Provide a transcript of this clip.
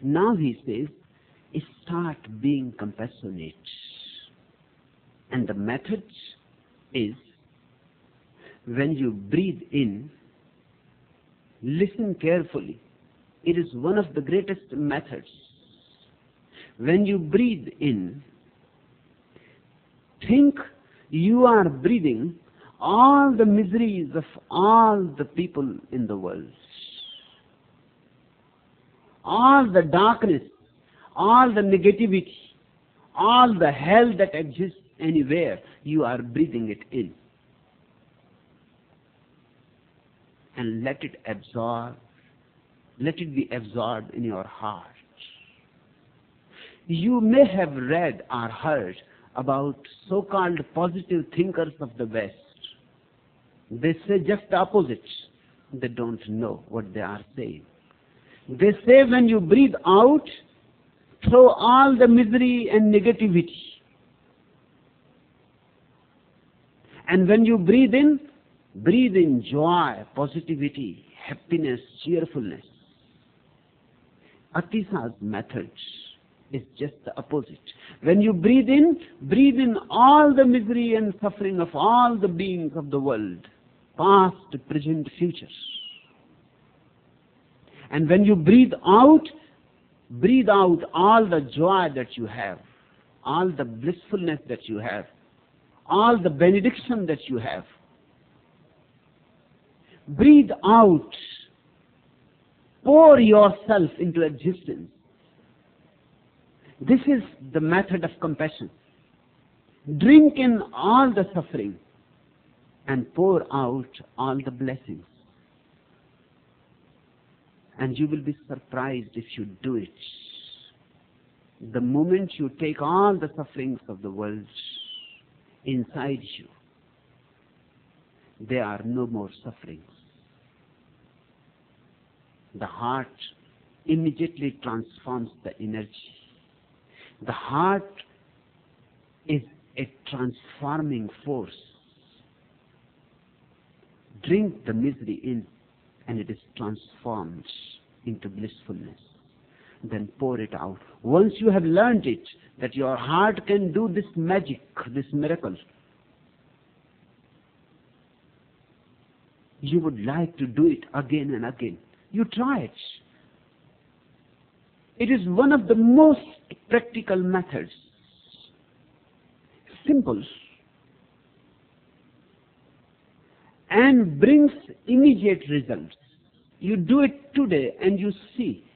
Now he says, start being compassionate. And the method is, when you breathe in, listen carefully. It is one of the greatest methods. When you breathe in, think you are breathing all the miseries of all the people in the world. All the darkness, all the negativity, all the hell that exists anywhere, you are breathing it in. And let it absorb, let it be absorbed in your heart. You may have read or heard about so-called positive thinkers of the West. They say just the opposite. They don't know what they are saying. They say when you breathe out, throw all the misery and negativity. And when you breathe in joy, positivity, happiness, cheerfulness. Atisa's method is just the opposite. When you breathe in all the misery and suffering of all the beings of the world, past, present, future. And when you breathe out all the joy that you have, all the blissfulness that you have, all the benediction that you have. Breathe out. Pour yourself into existence. This is the method of compassion. Drink in all the suffering and pour out all the blessings. And you will be surprised if you do it. The moment you take all the sufferings of the world inside you, there are no more sufferings. The heart immediately transforms the energy. The heart is a transforming force. Drink the misery in, and it is transformed into blissfulness. Then pour it out. Once you have learned it, that your heart can do this magic, this miracle, you would like to do it again and again. You try it. It is one of the most practical methods. Simple. And brings immediate results. You do it today and you see